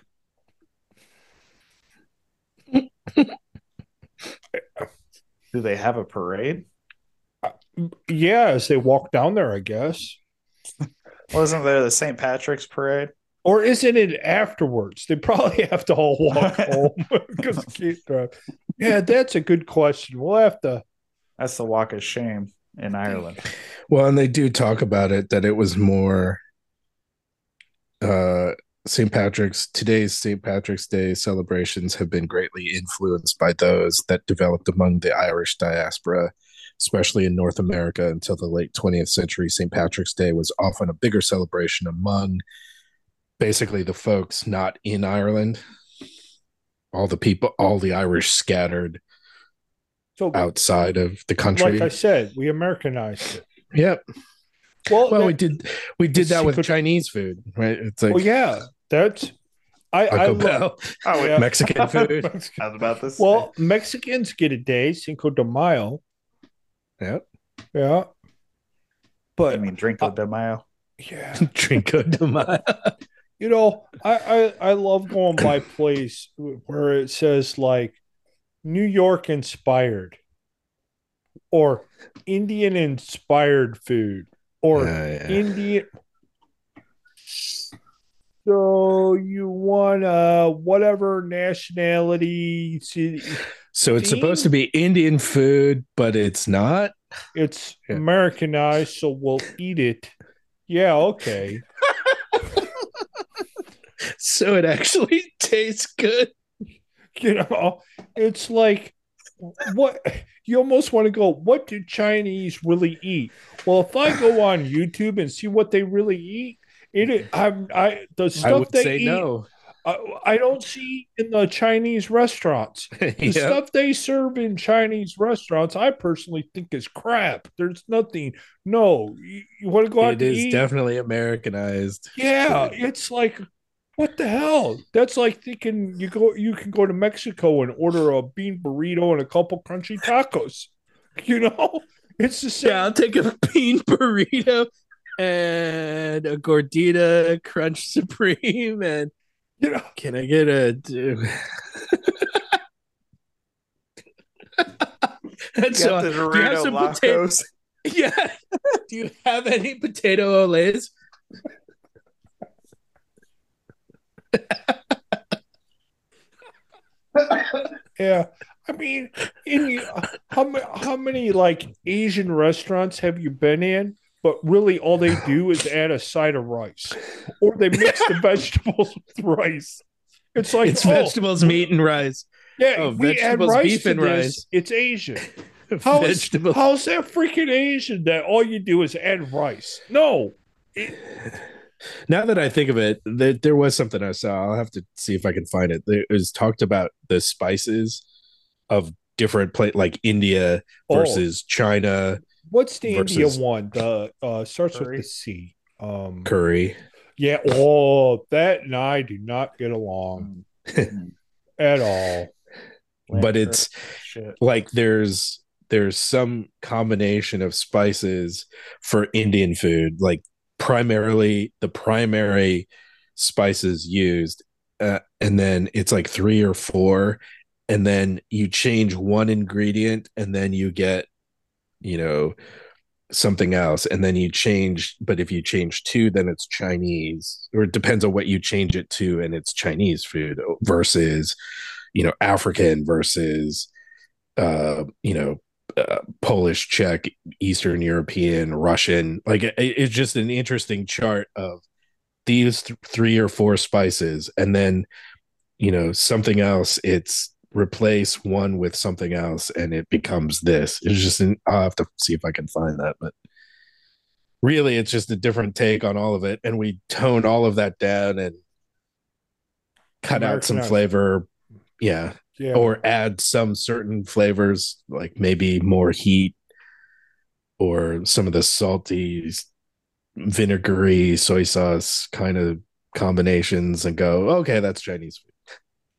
Do they have a parade? Yeah, as they walk down there, I guess. Wasn't there the St. Patrick's parade? Or isn't it afterwards? They probably have to all walk home because they can't drive. Yeah, that's a good question. We'll have to. That's the walk of shame in Ireland. Well, and they do talk about it that it was more today's St. Patrick's Day celebrations have been greatly influenced by those that developed among the Irish diaspora, especially in North America until the late 20th century. St. Patrick's Day was often a bigger celebration among basically the folks not in Ireland. All the Irish scattered outside of the country. Like I said, we Americanized it. Yep. Well, we did that with Chinese food, right? It's like, yeah, that's I love Mexican food. I was about this. Well, Mexicans get a day, Cinco de Mayo. Yep. Yeah. But I mean, Drinko de Mayo. Yeah, Drinko de Mayo. I love going by place where it says like New York inspired or Indian inspired food or Indian. So you want whatever nationality. So it's supposed to be Indian food, but it's not. It's Americanized, so we'll eat it. Yeah, okay. So it actually tastes good. It's like what you almost want to go, what do Chinese really eat? Well, if I go on YouTube and see what they really eat, the stuff they eat, no. I don't see in the Chinese restaurants. The stuff they serve in Chinese restaurants, I personally think is crap. There's nothing. No, you want to go out to eat? It is definitely Americanized. Yeah, it's like, what the hell? That's like thinking you can go to Mexico and order a bean burrito and a couple crunchy tacos. It's the same. Yeah, I'll take a bean burrito and a gordita crunch supreme and can I get a and so do you have some potatoes? Yeah. Do you have any potato olays? Yeah. I mean, how many like Asian restaurants have you been in? But really, all they do is add a side of rice, or they mix the vegetables with rice. It's like, it's vegetables, meat, and rice. Yeah, we add vegetables, rice beef, to and this. rice. It's Asian. How's that freaking Asian that all you do is add rice? No. Now that I think of it, there was something I saw. I'll have to see if I can find it. It was talked about the spices of different like India versus China. What's the India one? The starts curry. With the C. Curry. Yeah. That and I do not get along at all. But it's like there's some combination of spices for Indian food, like primarily the primary spices used, and then it's like 3 or 4, and then you change one ingredient, and then you get, something else, and then you change. But if you change 2, then it's Chinese, or it depends on what you change it to, and it's Chinese food versus, African versus, Polish, Czech, Eastern European, Russian. Like it's just an interesting chart of these 3 or 4 spices, and then something else. It's replace one with something else, and it becomes this. It's just I'll have to see if I can find that, but really, it's just a different take on all of it, and we tone all of that down and cut out some flavor. Yeah. Or add some certain flavors, like maybe more heat, or some of the salty, vinegary, soy sauce kind of combinations, and go, okay, that's Chinese food.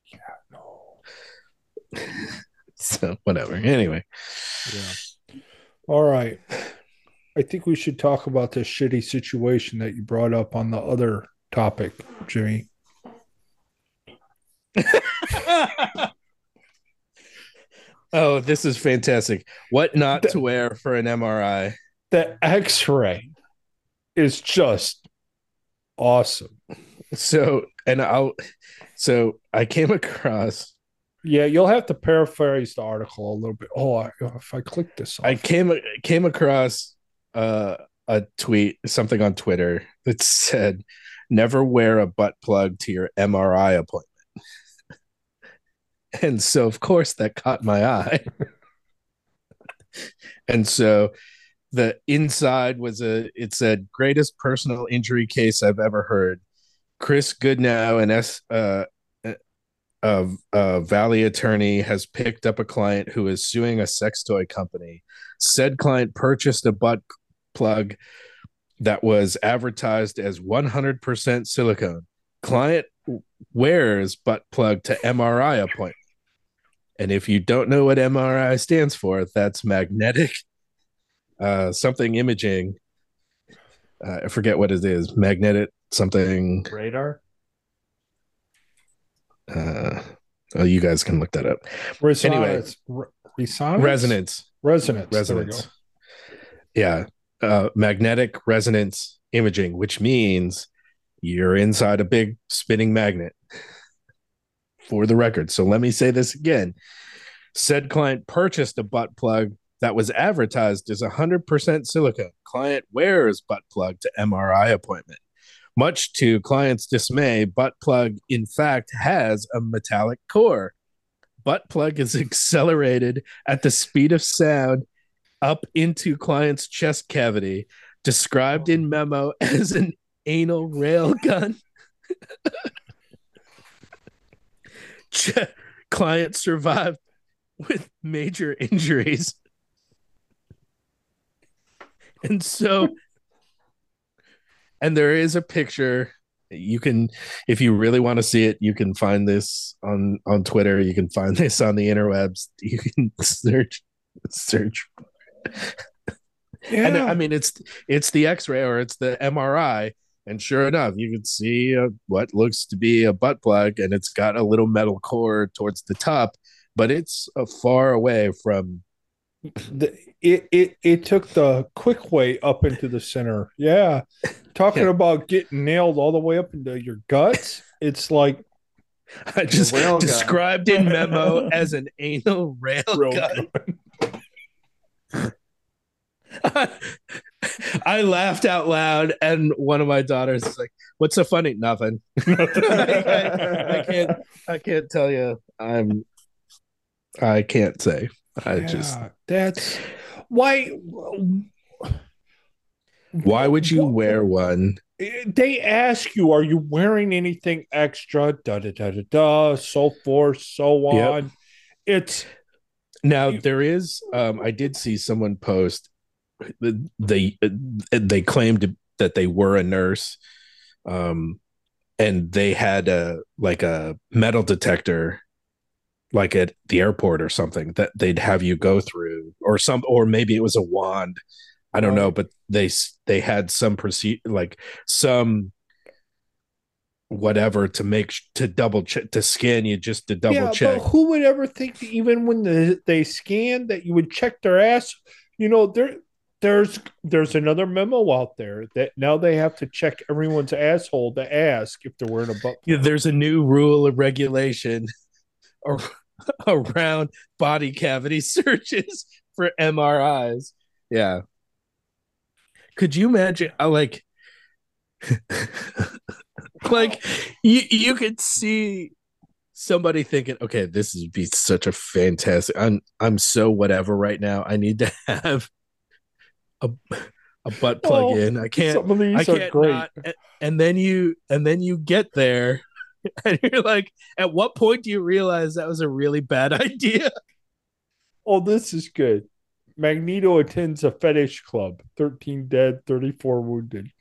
Yeah, no. So whatever. Anyway. Yeah. All right. I think we should talk about this shitty situation that you brought up on the other topic, Jimmy. Oh, this is fantastic. What not to wear for an MRI? The X-ray is just awesome. So I came across. Yeah, you'll have to paraphrase the article a little bit. If I click this off. I came across a tweet, something on Twitter that said, "Never wear a butt plug to your MRI appointment." And so, of course, that caught my eye. And so the inside it said, "Greatest personal injury case I've ever heard. Chris Goodnow, a Valley attorney, has picked up a client who is suing a sex toy company. Said client purchased a butt plug that was advertised as 100% silicone. Client wears butt plug to MRI appointment." And if you don't know what MRI stands for, that's magnetic something imaging. I forget what it is. Magnetic something. Radar? You guys can look that up. Resonance. Anyway, resonance. Yeah. Magnetic resonance imaging, which means you're inside a big spinning magnet. For the record. So let me say this again. Said client purchased a butt plug that was advertised as 100% silicone. Client wears butt plug to MRI appointment. Much to client's dismay, butt plug, in fact, has a metallic core. Butt plug is accelerated at the speed of sound up into client's chest cavity, described in memo as an anal rail gun. Client survived with major injuries. And there is a picture. You can, if you really want to see it, you can find this on Twitter. You can find this on the interwebs. You can search. Yeah. And I mean, it's the X-ray or it's the MRI. And sure enough, you can see what looks to be a butt plug, and it's got a little metal core towards the top, but it's far away from. It took the quick way up into the center. Yeah, talking about getting nailed all the way up into your guts. It's like, I just described in memo as an anal rail gun. I laughed out loud, and one of my daughters is like, "What's so funny?" Nothing. I can't tell you. I can't say. That's why. Why would you wear one? They ask you, "Are you wearing anything extra?" Da da da da da. So forth, so on. Yep. It's now there is. I did see someone post. They claimed that they were a nurse, and they had a metal detector, like at the airport or something, that they'd have you go through, or maybe it was a wand. I don't know, but they had some some whatever to double check, to scan you, just to double check. But who would ever think that even when they scan that you would check their ass? There's another memo out there that now they have to check everyone's asshole to ask if they're wearing a butt plug. Yeah, there's a new rule of regulation around body cavity searches for MRIs. Yeah. Could you imagine like you could see somebody thinking, okay, this would be such a fantastic, I'm so whatever right now, I need to have a butt plug in. I can't, some of these are great. Not, and then you get there and you're like, at what point do you realize that was a really bad idea? Oh, this is good. Magneto attends a fetish club. 13 dead, 34 wounded.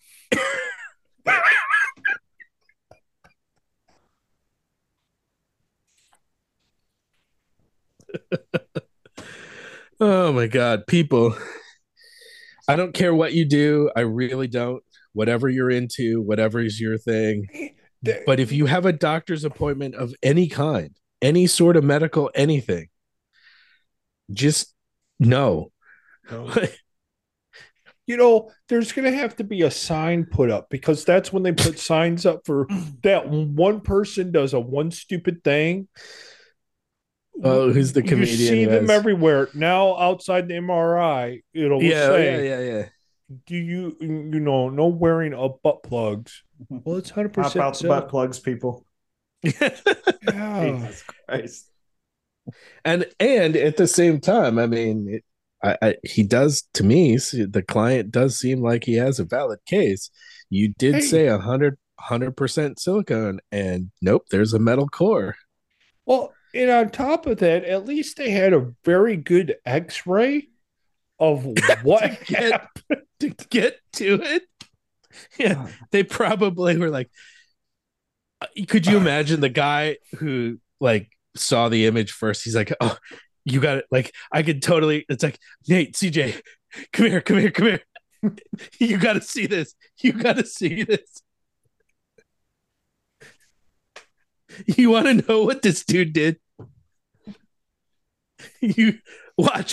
Oh my God, people. I don't care what you do. I really don't. Whatever you're into, whatever is your thing. But if you have a doctor's appointment of any kind, any sort of medical anything, just no. There's going to have to be a sign put up, because that's when they put signs up for that one person does a one stupid thing. Oh, who's the comedian? You see them everywhere now outside the MRI. It'll say, yeah. Do you no wearing of butt plugs? Well, it's 100%. How about the butt plugs, people? Yeah. Jesus Christ. And at the same time, I mean, he does, to me, the client does seem like he has a valid case. You did say 100% silicone, and nope, there's a metal core. Well, and on top of that, at least they had a very good X-ray of what to get to it. Yeah, they probably were like, could you imagine the guy who like saw the image first? He's like, oh, you got it. Like, I could totally, it's like, Nate, CJ, come here. You got to see this. You want to know what this dude did? You watch.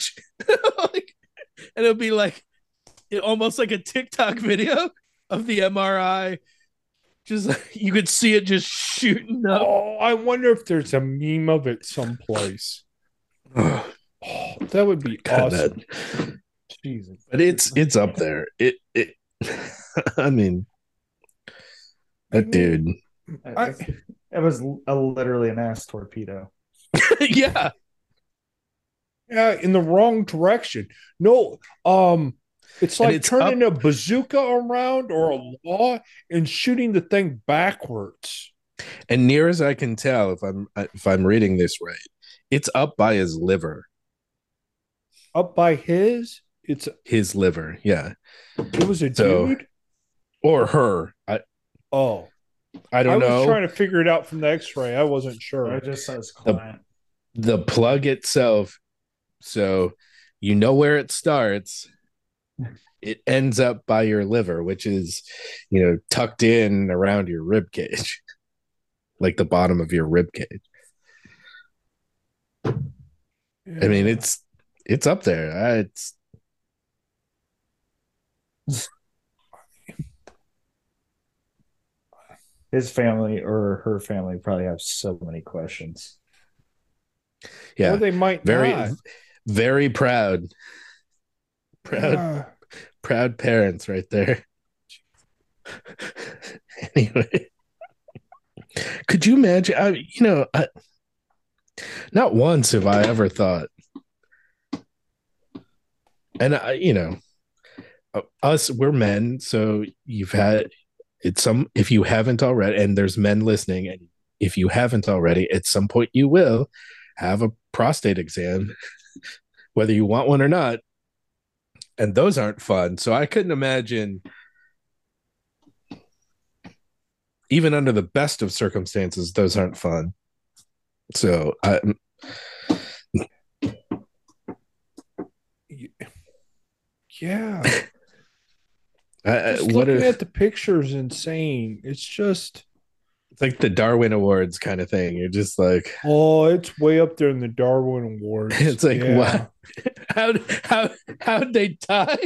And it'll be like almost like a TikTok video of the MRI. Just like, you could see it just shooting up. Oh, I wonder if there's a meme of it someplace. Oh, that would be awesome. Jesus. But it's up there. It I mean, that dude. It was literally an ass torpedo. Yeah. Yeah, in the wrong direction. No, it's like turning a bazooka around or a law and shooting the thing backwards. And near as I can tell, if I'm reading this right, it's up by his liver. Up by his? It's his liver. Yeah. It was a dude or her. I don't know. I was trying to figure it out from the X-ray. I wasn't sure. It just says client. The plug itself. So you know where it starts. It ends up by your liver, which is, tucked in around your rib cage, like the bottom of your rib cage. Yeah. I mean, it's up there. his family or her family probably have so many questions. Yeah. Or they might very, not. very proud. Yeah. Proud parents right there. Anyway, could you imagine? Not once have I ever thought, and us, we're men, so you've had it's some, if you haven't already, and there's men listening, and if you haven't already, at some point you will have a prostate exam, whether you want one or not, and those aren't fun. So I couldn't imagine, even under the best of circumstances, those aren't fun. So yeah. Just looking at the picture is insane. It's like the Darwin Awards kind of thing. You're just like, oh, it's way up there in the Darwin Awards. It's like, what? How'd they die?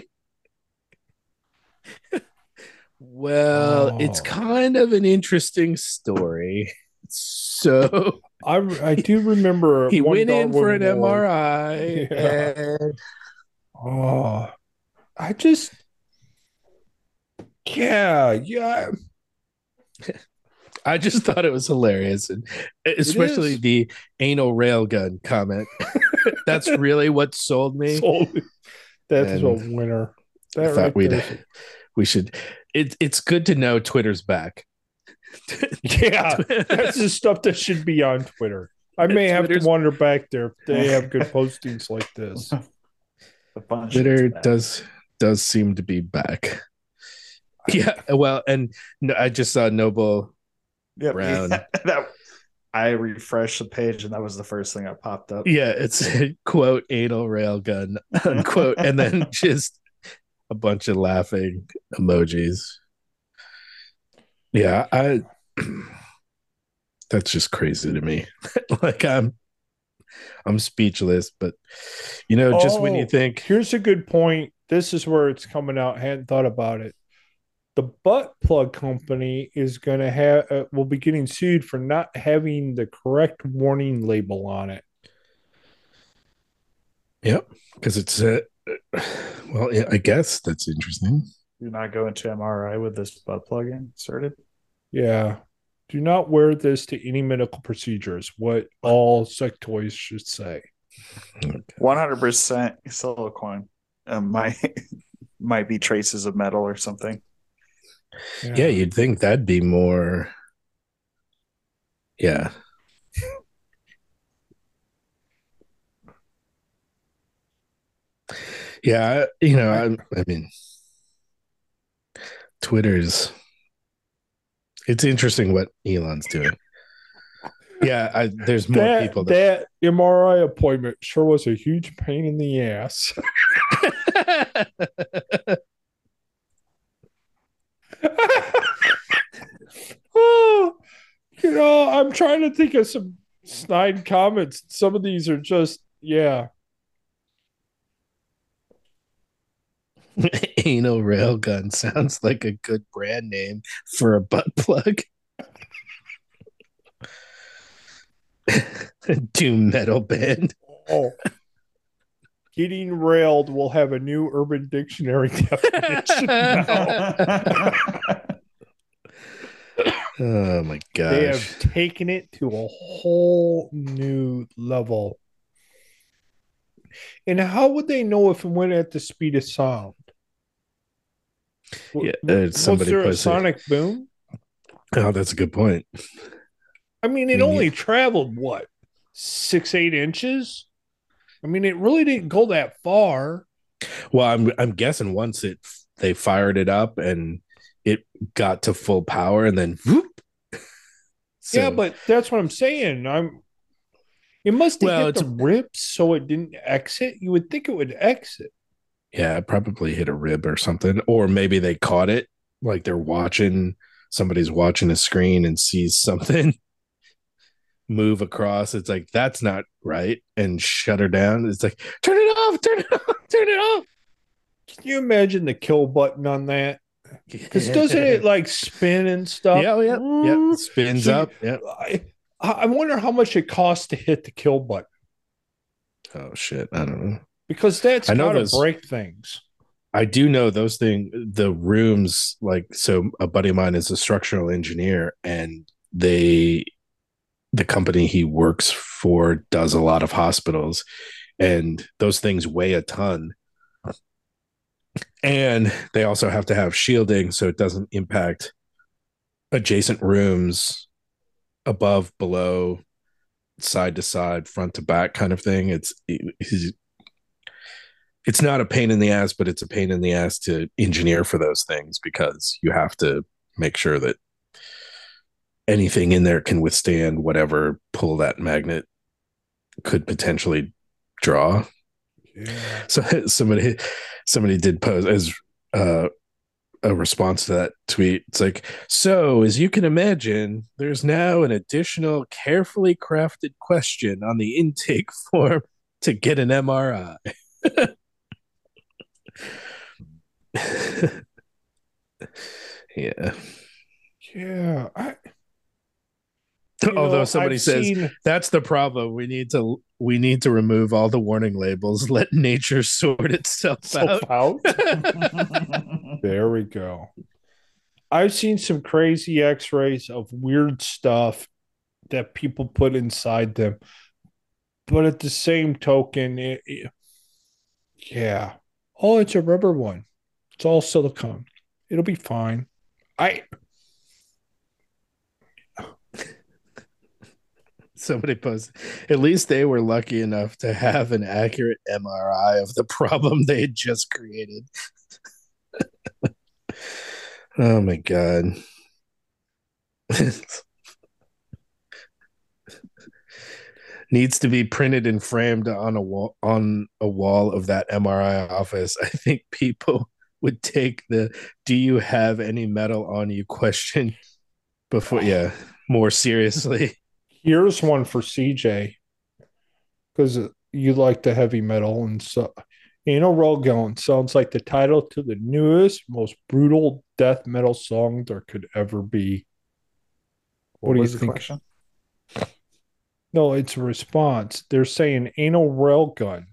Well, it's kind of an interesting story. So I do remember he went in for an MRI. Yeah. And I just yeah. I just thought it was hilarious, and especially the anal railgun comment. That's really what sold me. That's a winner. That right we should. It's good to know Twitter's back. Yeah, that's the stuff that should be on Twitter. I may have to wander back there if they have good postings like this. Twitter does seem to be back. Yeah, well, and I just saw Noble Brown. Yeah, I refreshed the page and that was the first thing that popped up. Yeah, it's quote anal railgun unquote, and then just a bunch of laughing emojis. Yeah, that's just crazy to me. Like I'm speechless, but just when you think, here's a good point. This is where it's coming out. I hadn't thought about it. The butt plug company is going to will be getting sued for not having the correct warning label on it. Yep, because it's well, yeah, I guess that's interesting. Do not go into MRI with this butt plug inserted. Yeah. Do not wear this to any medical procedures. What all sex toys should say. 100% silicone. Might be traces of metal or something. Yeah, you'd think that'd be more. Yeah. Yeah, I mean, it's interesting what Elon's doing. Yeah, there's more people. That MRI appointment sure was a huge pain in the ass. Oh, I'm trying to think of some snide comments. Some of these are just, yeah. Anal railgun sounds like a good brand name for a butt plug. Doom metal band. Oh. Getting railed will have a new Urban Dictionary definition now. Oh my gosh. They have taken it to a whole new level. And how would they know if it went at the speed of sound? Yeah, was there a sonic boom? Oh, that's a good point. I mean, it only traveled what, 6-8 inches? I mean, it really didn't go that far. Well, I'm guessing once they fired it up and it got to full power, and then whoop. So, yeah, but that's what I'm saying. It must have hit the ribs so it didn't exit. You would think it would exit. Yeah, it probably hit a rib or something, or maybe they caught it, like somebody's watching a screen and sees something move across. It's like, that's not right, and shut her down. It's like, turn it off. Can you imagine the kill button on that? Because doesn't it like spin and stuff? Yeah, yeah. Spins up. Yeah. I wonder how much it costs to hit the kill button. Oh shit, I don't know. Because that's got to break things. I do know those things, the rooms, like, so a buddy of mine is a structural engineer, and the company he works for does a lot of hospitals, and those things weigh a ton. And they also have to have shielding so it doesn't impact adjacent rooms, above, below, side to side, front to back kind of thing. It's not a pain in the ass, but it's a pain in the ass to engineer for those things, because you have to make sure that anything in there can withstand whatever pull that magnet could potentially draw. Yeah. So somebody did pose as a response to that tweet. It's like, so as you can imagine, there's now an additional carefully crafted question on the intake form to get an MRI. Yeah. Although somebody says that's the problem, we need to remove all the warning labels, let nature sort itself out. There we go. I've seen some crazy x-rays of weird stuff that people put inside them, but at the same token, yeah. Oh, it's a rubber one. It's all silicone. It'll be fine. Somebody posted, at least they were lucky enough to have an accurate MRI of the problem they had just created. Oh my God. Needs to be printed and framed on a wall of that MRI office. I think people would take the "do you have any metal on you" question before, more seriously. Here's one for CJ, because you like the heavy metal, and so Anal Railgun sounds like the title to the newest, most brutal death metal song there could ever be. What do you think? Question? No, it's a response. They're saying Anal Railgun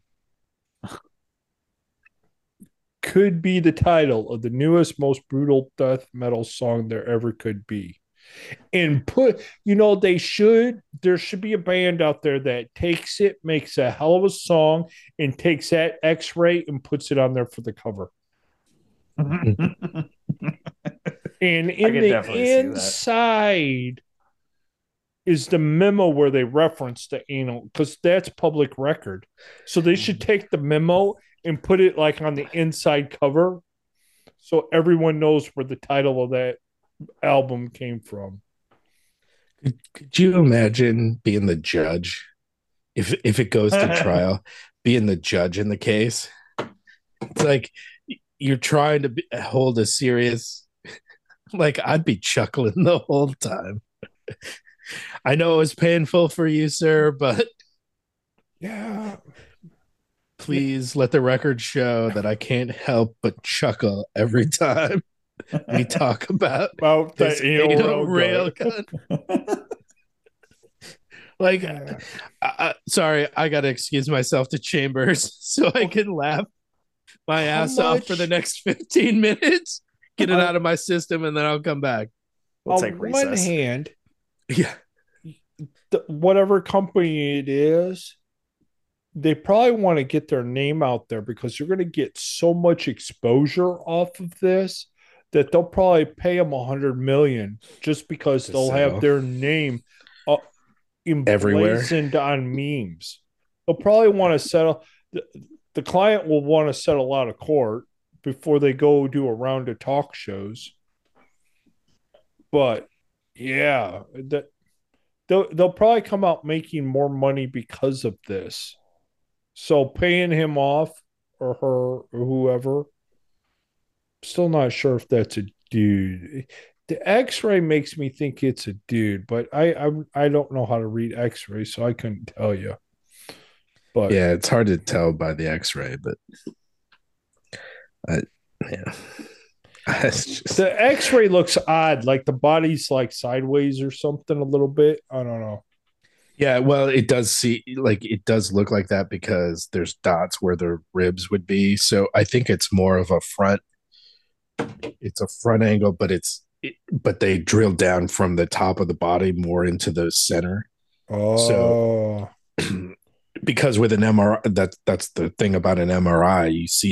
could be the title of the newest, most brutal death metal song there ever could be. And there should be a band out there that takes it, makes a hell of a song, and takes that X-ray and puts it on there for the cover. And in the inside is the memo where they reference the anal, because that's public record. So they should take the memo and put it like on the inside cover, so everyone knows where the title of that album came from. Could you imagine being the judge if it goes to trial, being the judge in the case? It's like you're trying to hold a serious, like, I'd be chuckling the whole time. I know it was painful for you, sir, but please let the record show that I can't help but chuckle every time we talk about this anal railgun. Like, sorry, I gotta excuse myself to Chambers so I can laugh my ass off for the next 15 minutes, get it out of my system, and then I'll come back. We'll take recess. On one hand, whatever company it is, they probably want to get their name out there, because you're going to get so much exposure off of this that they'll probably pay them $100 million just because they'll have their name emblazoned on memes. They'll probably want to settle. The client will want to settle out of court before they go do a round of talk shows. But they'll probably come out making more money because of this. So paying him off, or her, or whoever, still not sure if that's a dude. The X-ray makes me think it's a dude, but I don't know how to read X-ray, so I couldn't tell you. But yeah, it's hard to tell by the X-ray, but The X-ray looks odd, like the body's like sideways or something a little bit. I don't know. Yeah, well, it does look like that because there's dots where the ribs would be. So I think it's more of a front. It's a front angle, but they drill down from the top of the body more into the center. Oh, so because with an MRI, that's the thing about an MRI.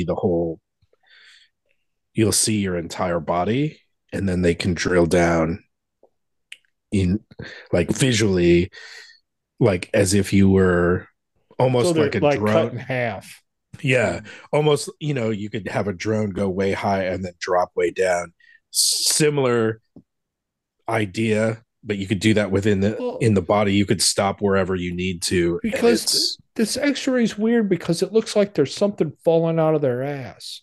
You'll see your entire body, and then they can drill down in like visually, like as if you were almost so like a like drone. cut in half. Yeah, almost. You could have a drone go way high and then drop way down. Similar idea, but you could do that within in the body. You could stop wherever you need to. Because this X-ray is weird because it looks like there's something falling out of their ass.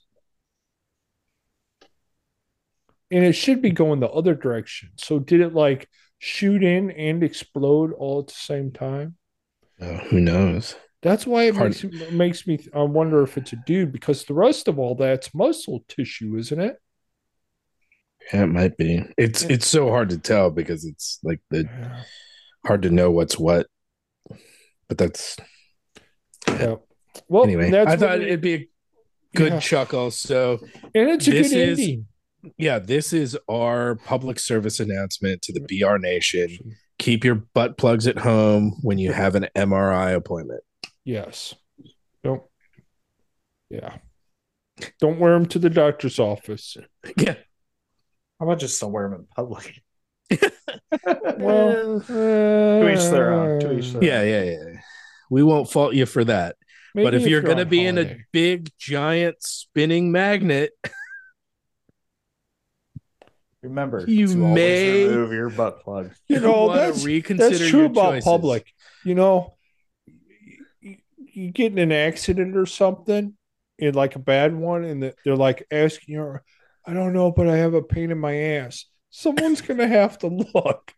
And it should be going the other direction. So did it like shoot in and explode all at the same time? Who knows? That's why it makes me I wonder if it's a dude, because the rest of all that's muscle tissue, isn't it? Yeah, it might be. It's so hard to tell because it's like hard to know what's what. But that's Well, anyway. I thought it'd be a good chuckle. So, and it's a good ending. Yeah, this is our public service announcement to the BR Nation. Keep your butt plugs at home when you have an MRI appointment. Yes. Don't wear them to the doctor's office. Yeah. How about just don't wear them in public? Well, to each their own. Yeah. We won't fault you for that. But if you're going to be in a big, giant spinning magnet, remember, you may always remove your butt plug. That's true about choices. Public. You get in an accident or something, in like a bad one, and they're like asking you, I don't know, but I have a pain in my ass. Someone's going to have to look.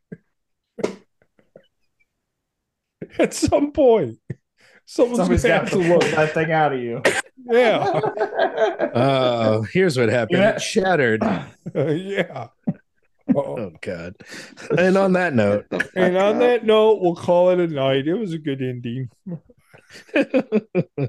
At some point. Somebody's got to look that thing out of you. Yeah. Here's what happened. It shattered. Yeah. Oh God. And on that note, we'll call it a night. It was a good ending.